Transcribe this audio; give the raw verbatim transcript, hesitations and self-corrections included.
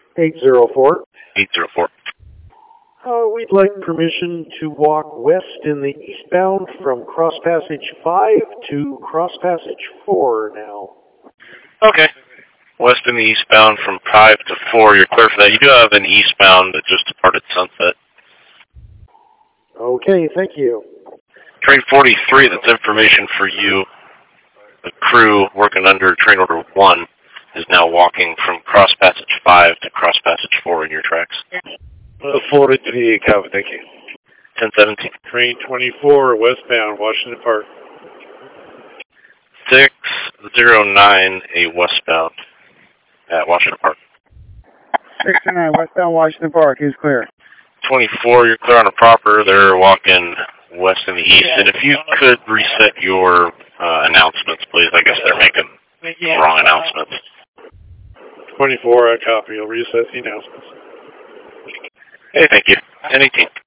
eight zero four. eight zero four. Uh, we'd like permission to walk west in the eastbound from Cross Passage five to Cross Passage four now. Okay. West in the eastbound from five to four. You're clear for that. You do have an eastbound that just departed Sunset. Okay, thank you. Train forty-three, that's information for you. The crew working under train order one is now walking from Cross Passage five to Cross Passage four in your tracks. Uh, forty-three, copy, thank you. ten seventeen. Train twenty-four, westbound, Washington Park. six zero nine, a westbound at Washington Park. six zero nine, westbound Washington Park, is clear. twenty-four, you're clear on a proper. They're walking west in the east. And if you could reset your uh, announcements, please. I guess they're making wrong announcements. twenty-four, I copy. I'll reset the announcements. Hey, thank you. ten eighteen.